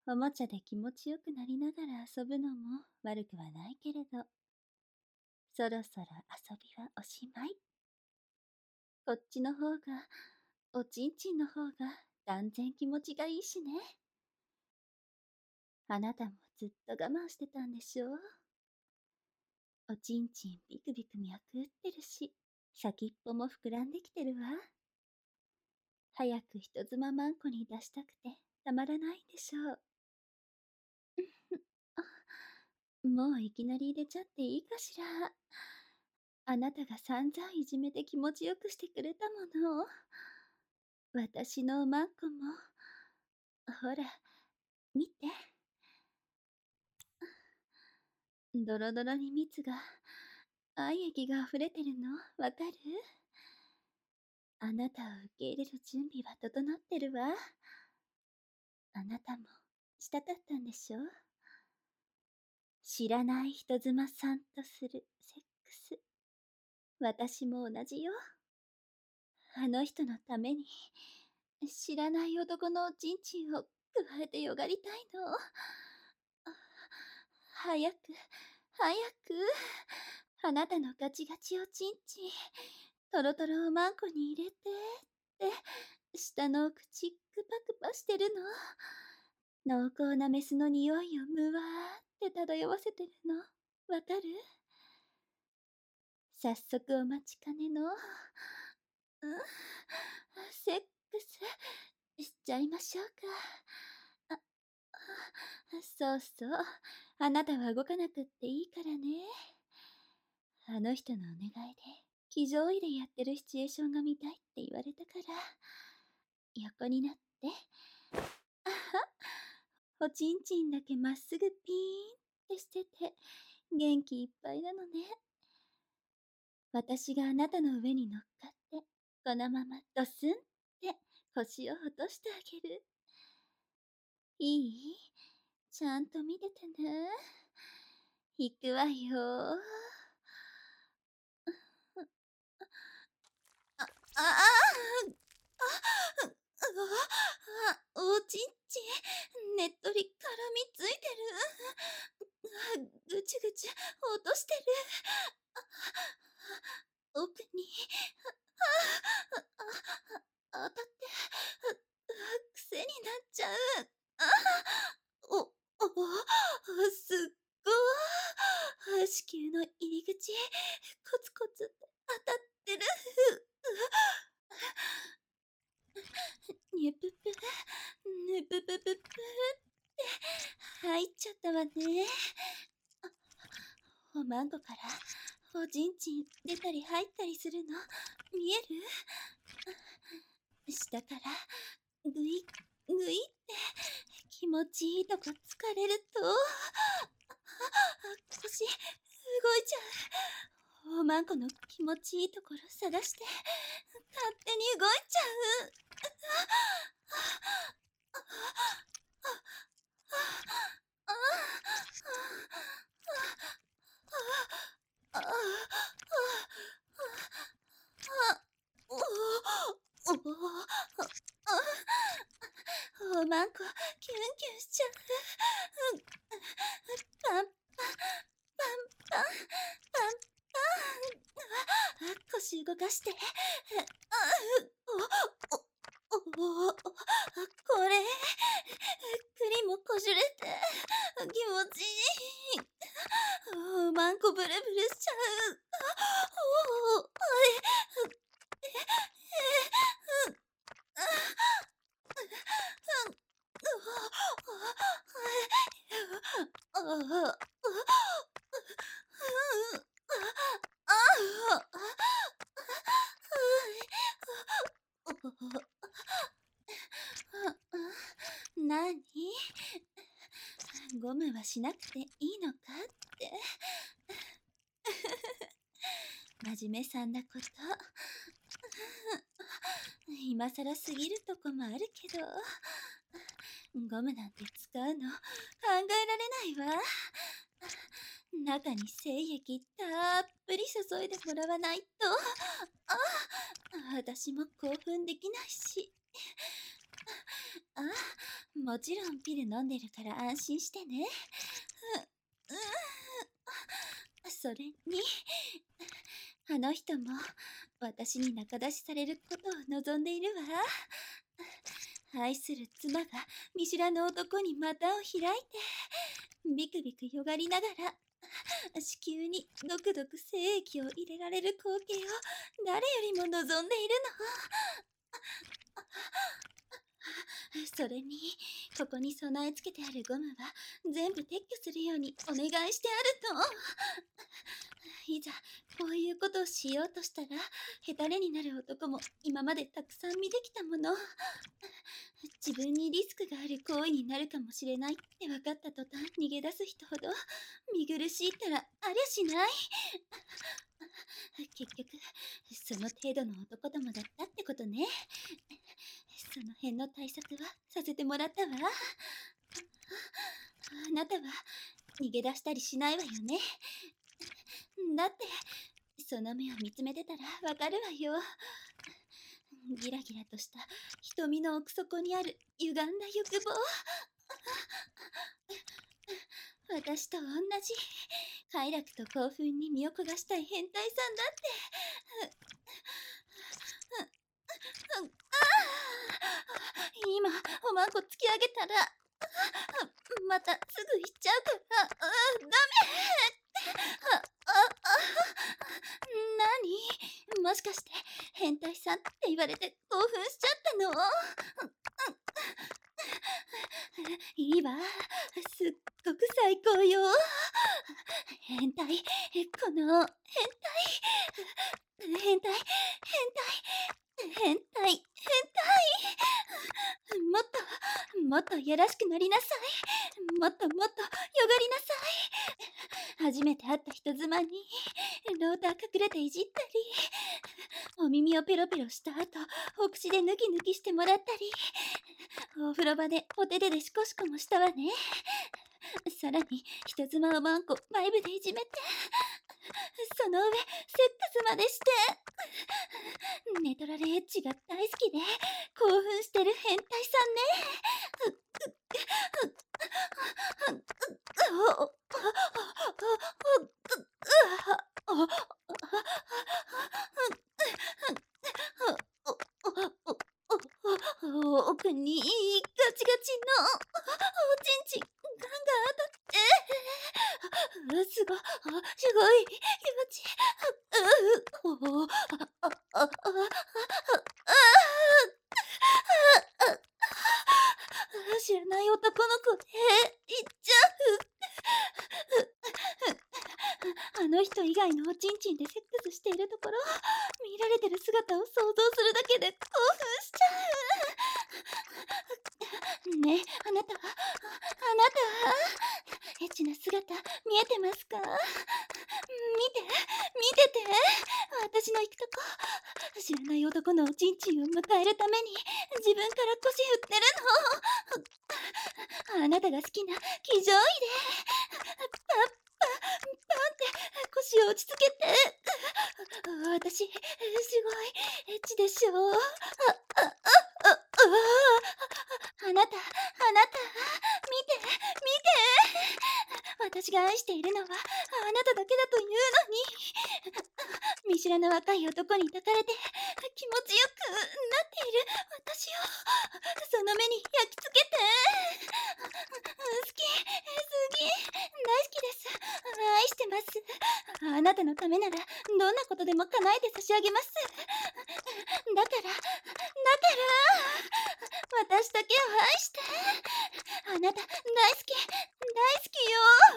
おもちゃで気持ちよくなりながら遊ぶのも悪くはないけれど、そろそろ遊びはおしまい。こっちの方が、おちんちんの方が断然気持ちがいいしね。あなたもずっと我慢してたんでしょう。おちんちんビクビク脈打ってるし、先っぽも膨らんできてるわ。早く人妻マンコに出したくてたまらないんでしょう。もういきなり入れちゃっていいかしら。あなたが散々いじめて気持ちよくしてくれたもの。私のマンコも、ほら、見て。ドロドロに蜜が、愛液が溢れてるの、わかる？あなたを受け入れる準備は整ってるわ。あなたも、したかったんでしょ？知らない人妻さんとするセックス。私も同じよ。あの人のために、知らない男のおちんちんを加えてよがりたいの。早く、早く。あなたのガチガチおちんちん、トロトロをマンコに入れて、って、下のお口クパクパしてるの。濃厚なメスの匂いをむわーって漂わせてるの。わかる？早速お待ちかねの、セックスしちゃいましょうか。そうそう。あなたは動かなくっていいからね。あの人のお願いで、騎乗位でやってるシチュエーションが見たいって言われたから、横になって。あは、おちんちんだけまっすぐピーンってしてて、元気いっぱいなのね。私があなたの上に乗っかって、このままドスンって腰を落としてあげる。いい？ちゃんと見ててね。行くわよ。あ、ああおちんちん、ねっとり絡みついてる。ぐちぐち落としてる。奥に、当たって、癖になっちゃう。お、すっごい。子宮の入り口、コツコツ当たってる。にゅぷぷ、ぬぷぷぷぷって入っちゃったわね。おまんこからおちんちん出たり入ったりするの見える？下からぐいぐいって気持ちいいとこ疲れると腰動いちゃう。おまんこの気持ちいいところ探して勝手に動いちゃう。おまんこキュンキュンしちゃう。パンパンパンパンパンパン。腰動かして。これ栗もこじゅれて気持ちいい。マンコブルブルしちゃう。なに？ゴムはしなくていいのかって。真面目さんなこと。今さらすぎるとこもあるけど、ゴムなんて使うの考えられないわ。中に精液たっぷり注いでもらわないと、私も興奮できないし。 もちろんピル飲んでるから安心してね。それに、あの人も私に仲出しされることを望んでいるわ。愛する妻が見知らぬ男に股を開いて、ビクビクよがりながら、子宮にドクドク精液を入れられる光景を誰よりも望んでいるの。それに、ここに備え付けてあるゴムは全部撤去するようにお願いしてあるの。いざこういうことをしようとしたら、ヘタレになる男も今までたくさん見てきたもの。自分にリスクがある行為になるかもしれないって分かった途端、逃げ出す人ほど見苦しいったらありゃしない。結局その程度の男どもだったってことね。その辺の対策はさせてもらったわ。あなたは逃げ出したりしないわよね。だってその目を見つめてたらわかるわよ。ギラギラとした瞳の奥底にある歪んだ欲望。私と同じ快楽と興奮に身を焦がしたい変態さんだって。今おまんこ突き上げたらまたすぐ行っちゃうから、ダメ。何？もしかして変態さんって言われて興奮しちゃったの？いいわ、すっごく最高よ。変態、この変態、変態、変態、もっとやらしくなりなさい。もっとよがりなさい。初めて会った人妻にローター隠れていじったり、お耳をペロペロした後お口でヌキヌキしてもらったり、お風呂場でお手手でシコシコもしたわね。さらに人妻をマンコバイブでいじめて、その上セックスまでして、ネトラレエッジが大好きで興奮してる変態さんね。奥にガチガチのおちんちんガンガン当たって、すごい気持ちいい。知らない男の子で行っちゃう。あの人以外のおちんちんでセックスしているところ、見られてる姿を想像するだけで興奮しちゃう。ねえ、あなたエッチな姿見えてますか？見てて、私の行くとこ。知らない男のおちんちんを迎えるために自分から腰振ってるの。あなたが好きな騎乗位でパンって腰を落ち着けて。私すごいエッチでしょ。あなた見て。私が愛しているのはあなただけだというのに。見知らぬ若い男に抱かれて気持ちよくなっている私をその目に焼き付けて。好きすぎ、大好きです。愛してます。あなたのためならどんなことでも叶えて差し上げます。だから私だけを愛して。あなた大好きよ。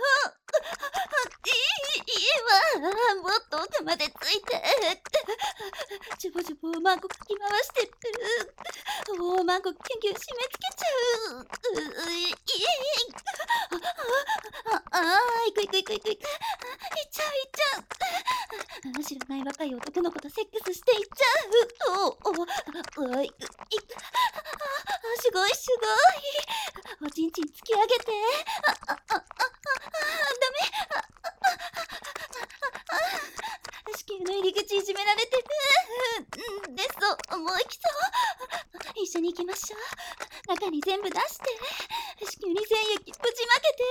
いいわ、もっと奥までついて。ジュボジュボおまんこかき回してる。おまんこキュンキュン締め付けちゃう。行く。行っちゃう。知らない若い男の子とセックスしていっちゃう。すごい。おちんちん突き上げて。ダメ。子宮の入り口いじめられてる。思いきそう。一緒に行きましょう。中に全部出して。 液ぶちまけて。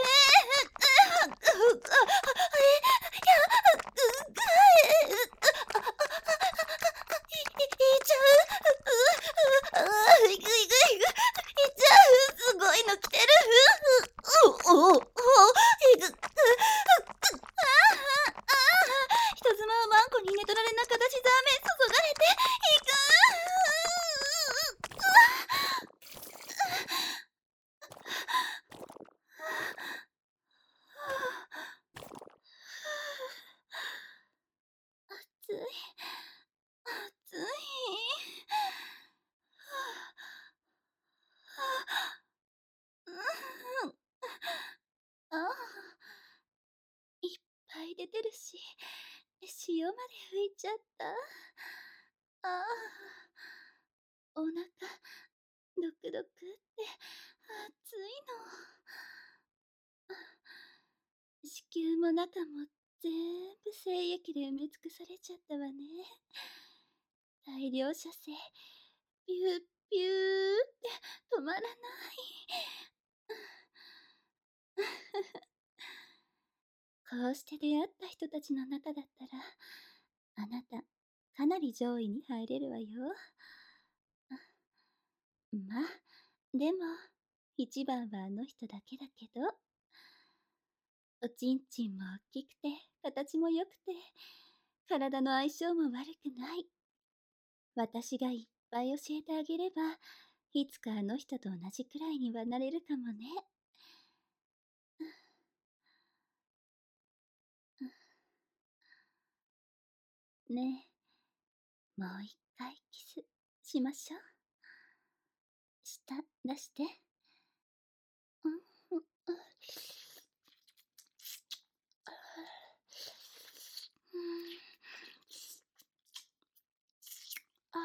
いっちゃう。いくいくいく。いっちゃう。すごいの来てる。いく。人妻はマンコに寝取られな形ザーメン注がれて。いく。暑い。暑い。ああ、いっぱい出てるし、塩まで拭いちゃった。ああ、お腹、ドクドクって暑いの。子宮も中も全部精液で埋め尽くされちゃったわね。大量射精、ピューピューって止まらない。こうして出会った人たちの中だったら、あなた、かなり上位に入れるわよ。まあ、でも、一番はあの人だけだけど、おちんちんも大きくて、形も良くて、体の相性も悪くない。私がいっぱい教えてあげれば、いつかあの人と同じくらいにはなれるかもね。ねえ、もう一回キスしましょう。舌出して。うん、うん、あ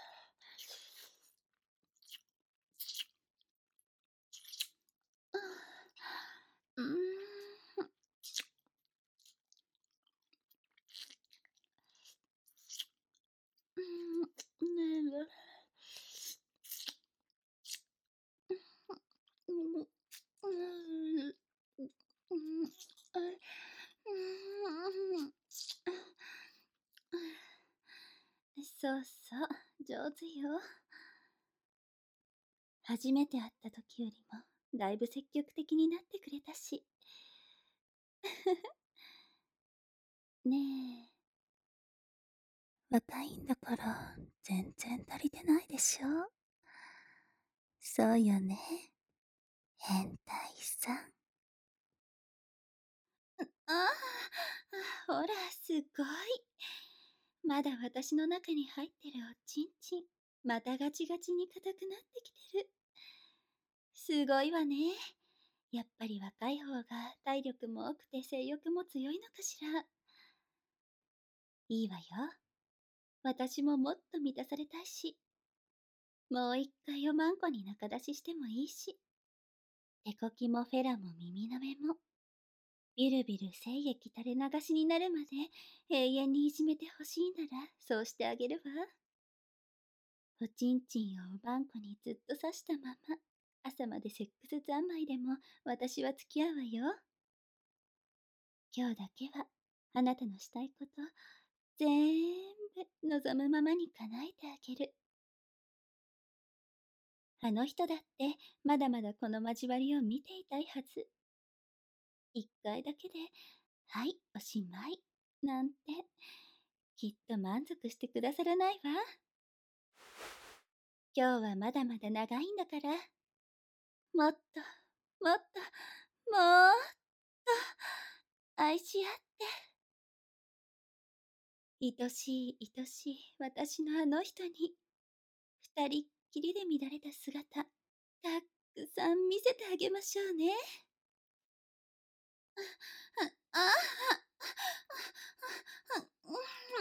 うん、ねえ、うん、うん、そうそう、上手よ。初めて会った時よりも、だいぶ積極的になってくれたし。ねえ、若いんだから全然足りてないでしょ。そうよね、変態さん。ああ、ほら、すごい。まだ私の中に入ってるおちんちん。またガチガチに硬くなってきてる。すごいわね。やっぱり若い方が体力も多くて性欲も強いのかしら。いいわよ。私ももっと満たされたいし、もう一回おまんこに仲出ししてもいいし、手こきもフェラも耳の目も、ビルビル精液垂れ流しになるまで永遠にいじめてほしいならそうしてあげるわ。おちんちんをおばんこにずっと刺したまま、朝までセックス三昧でも私は付き合うわよ。今日だけはあなたのしたいこと全部望むままに叶えてあげる。あの人だってまだまだこの交わりを見ていたいはず。一回だけで、はい、おしまい。なんて、きっと満足してくださらないわ。今日はまだまだ長いんだから、もっと、もっと、もっと、愛し合って。愛しい愛しい私のあの人に、二人っきりで乱れた姿、たくさん見せてあげましょうね。ああ、